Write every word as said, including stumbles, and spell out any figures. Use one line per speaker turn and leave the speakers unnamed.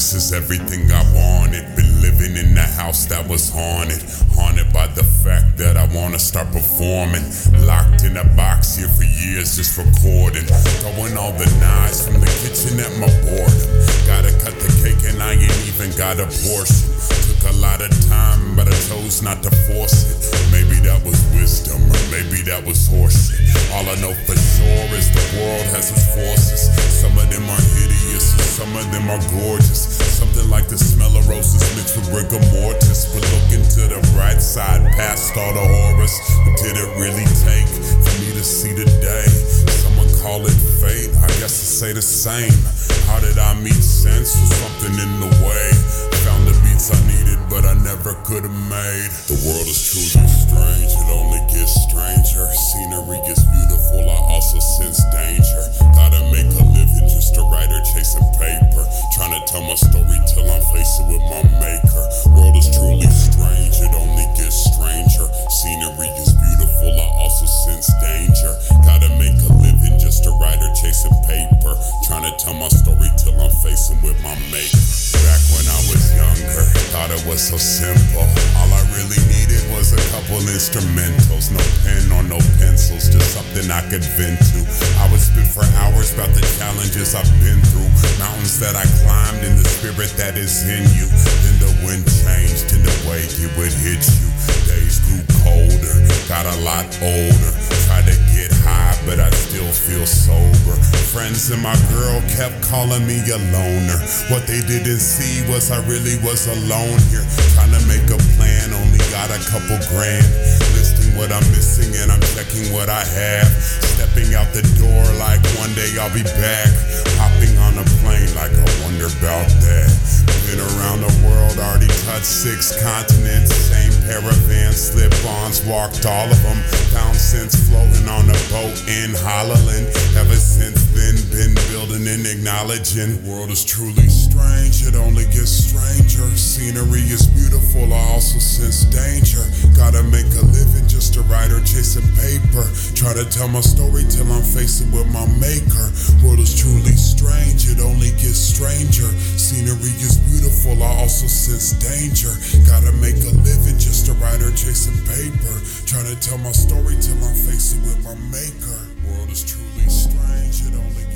This is everything I wanted. Been living in the house that was haunted. Haunted by the fact that I wanna start performing. Locked in a box here for years just recording. Throwing all the knives from the kitchen at my boredom. Gotta cut the cake and I ain't even got a portion. Took a lot of time but I chose not to force it. Maybe that was wisdom or maybe that was horseshit. All I know for sure is the world has its forces. Some of them are hideous and some of them are gorgeous. Something like the smell of roses mixed with rigor mortis. But looking to the bright side past all the horrors. What did it really take for me to see the day? Someone call it fate, I guess I say the same. How did I meet sense? Was something in the way. Found the beats I needed but I never could have made. The world is truly strange, it only gets stranger. Scenery is beautiful, I also sense danger. Gotta make a living, just a writer chasing paper. Trying to tell my story till I'm facing with my maker. World is truly strange, it only gets stranger. Scenery is beautiful, I also sense danger. Gotta make a living, just a writer chasing paper. Trying to tell my story till I'm facing with my maker. Back when I was younger, thought it was so simple. All I really needed was a couple instrumentals. No pen or no pencils, just something I could vent to. I would spit for hours about the challenges I've been through. Mountains that I climbed in the spirit that is in you. Then the wind changed in the way it would hit you. Days grew colder, got a lot older. Tried to get high but I still feel sober. Friends and my girl kept calling me a loner. What they didn't see was I really was alone here. Trying to make a plan, only got a couple grand. Listing what I'm missing and I'm checking what I have. Stepping out the door like one day I'll be back. Hopping on a plane like I wonder about that. Been around the world, already touched six continents. Same pair of Vans, slip-ons, walked all of them. Found sense floating on a boat in Holland. Ever since then, been building and acknowledging. The world is truly strange, it only gets stranger. Scenery is beautiful, I also sense danger. Gotta make a living, just a writer chasing paper. Try to tell my story till I'm facing with my maker. World is truly strange, it only gets stranger. Scenery is beautiful, I also sense danger. Gotta make a living, just a writer chasing paper. Try to tell my story till I'm facing with my maker. World is truly strange, it only